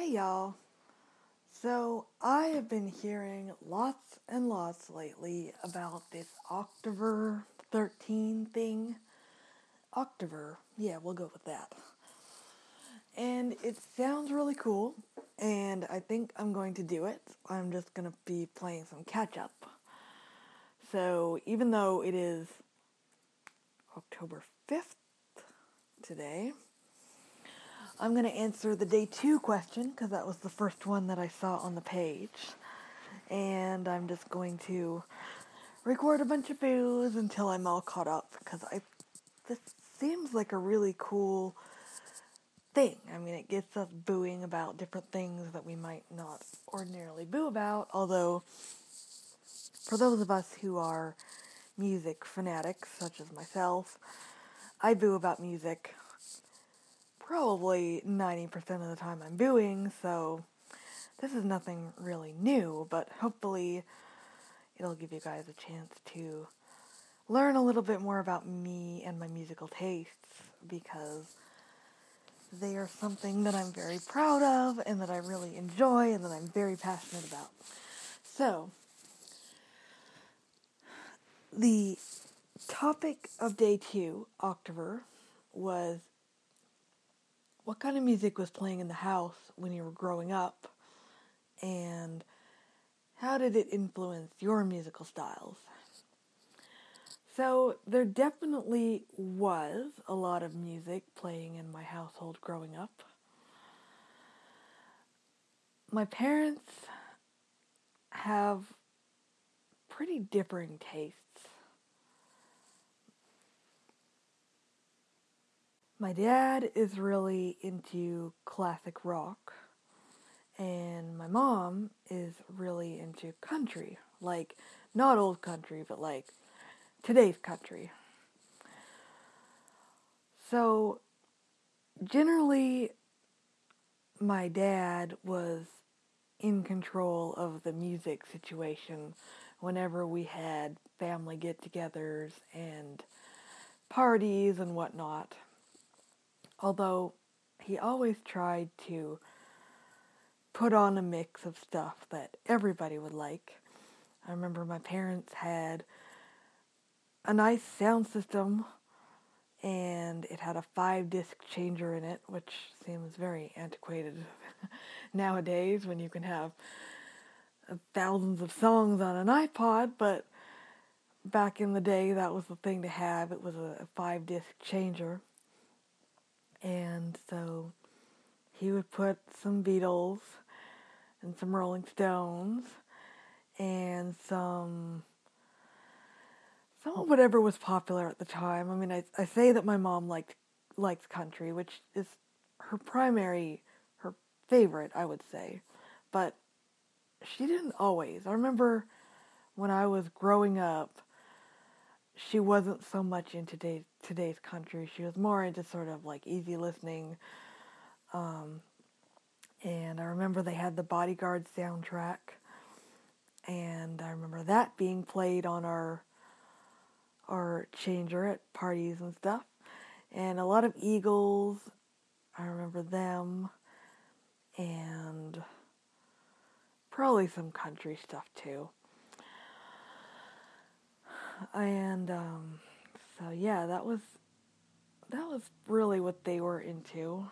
Hey y'all. So I have been hearing lots and lots lately about this October 13 thing. October, yeah, we'll go with that. And it sounds really cool, and I think I'm going to do it. I'm just going to be playing some catch up. So even though it is October 5th today, I'm going to answer the day 2 question because that was the first one that I saw on the page. And I'm just going to record a bunch of boos until I'm all caught up because this seems like a really cool thing. I mean, it gets us booing about different things that we might not ordinarily boo about, although for those of us who are music fanatics, such as myself, I boo about music probably 90% of the time I'm booing, so this is nothing really new, but hopefully it'll give you guys a chance to learn a little bit more about me and my musical tastes, because they are something that I'm very proud of and that I really enjoy and that I'm very passionate about. So, the topic of day 2, October, was what kind of music was playing in the house when you were growing up, and how did it influence your musical styles? So there definitely was a lot of music playing in my household growing up. My parents have pretty differing tastes. My dad is really into classic rock, and my mom is really into country. Like, not old country, but like today's country. So, generally, my dad was in control of the music situation whenever we had family get-togethers and parties and whatnot. Although he always tried to put on a mix of stuff that everybody would like. I remember my parents had a nice sound system, and it had a 5-disc changer in it, which seems very antiquated nowadays when you can have thousands of songs on an iPod, but back in the day that was the thing to have. It was a 5-disc changer. And so he would put some Beatles and some Rolling Stones and some of whatever was popular at the time. I mean, I say that my mom likes country, which is her favorite, I would say. But she didn't always. I remember when I was growing up, she wasn't so much into today's country. She was more into sort of like easy listening. And I remember they had the Bodyguard soundtrack, and I remember that being played on our changer at parties and stuff. And a lot of Eagles, I remember them, and probably some country stuff too. And so yeah, that was really what they were into.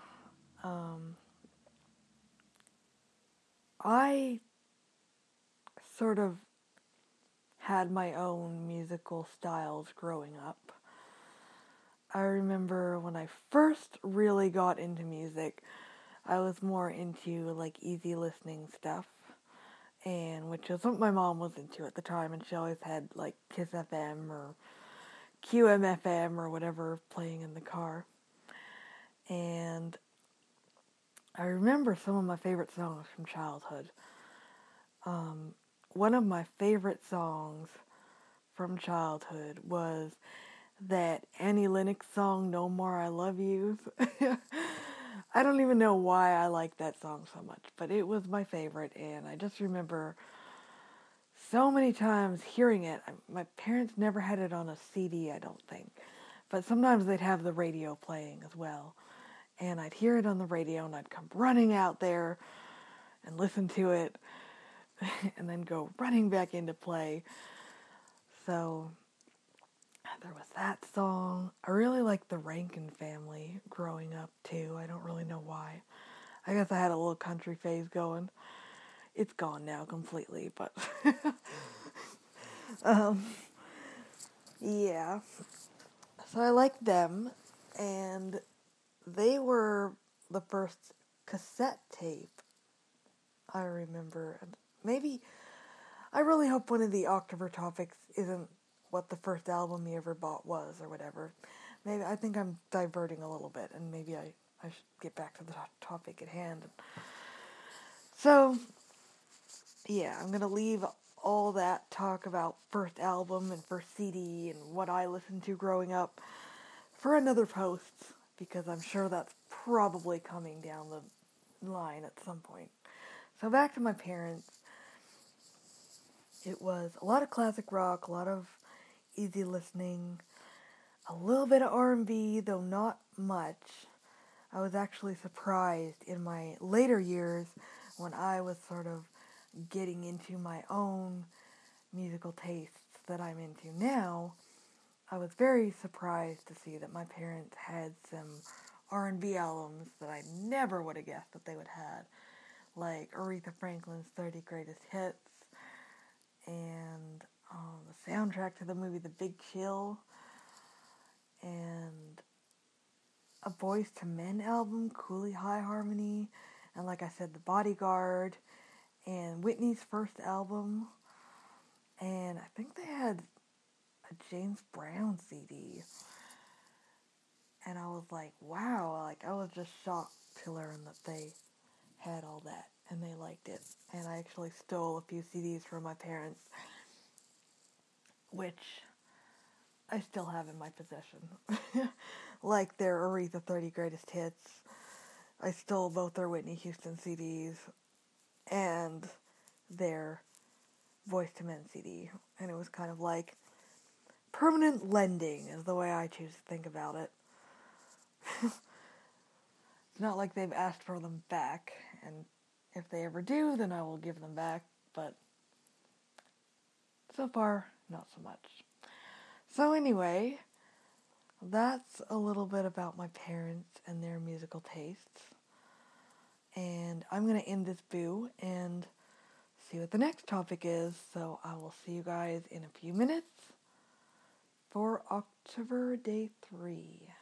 I sort of had my own musical styles growing up. I remember when I first really got into music, I was more into like easy listening stuff, and which is what my mom was into at the time, and she always had like Kiss FM or QMFM or whatever playing in the car. And I remember some of my favorite songs from childhood. One of my favorite songs from childhood was that Annie Lennox song, No More I Love Yous. I don't even know why I like that song so much, but it was my favorite, and I just remember so many times hearing it. My parents never had it on a CD, I don't think, but sometimes they'd have the radio playing as well, and I'd hear it on the radio, and I'd come running out there and listen to it and then go running back into play. So there was that song. I really liked the Rankin Family growing up too. I don't really know why. I guess I had a little country phase going. It's gone now completely, but um, yeah. So I liked them, and they were the first cassette tape I remember. Maybe, I really hope one of the October topics isn't what the first album you ever bought was or whatever. Maybe, I think I'm diverting a little bit, and maybe I should get back to the topic at hand. So, yeah, I'm going to leave all that talk about first album and first CD and what I listened to growing up for another post, because I'm sure that's probably coming down the line at some point. So back to my parents. It was a lot of classic rock, a lot of easy listening, a little bit of R&B, though not much. I was actually surprised in my later years when I was sort of getting into my own musical tastes that I'm into now. I was very surprised to see that my parents had some R&B albums that I never would have guessed that they would have, like Aretha Franklin's 30 Greatest Hits and the soundtrack to the movie The Big Chill, and a Boyz II Men album, Cooley High Harmony, and like I said, The Bodyguard, and Whitney's first album, and I think they had a James Brown CD. And I was like, wow, like I was just shocked to learn that they had all that and they liked it. And I actually stole a few CDs from my parents, which I still have in my possession. Like their Aretha 30 Greatest Hits. I stole both their Whitney Houston CDs and their Boyz II Men CD. And it was kind of like permanent lending is the way I choose to think about it. It's not like they've asked for them back, and if they ever do, then I will give them back, but so far, not so much. So anyway, that's a little bit about my parents and their musical tastes. And I'm going to end this boo and see what the next topic is. So I will see you guys in a few minutes for October Day 3.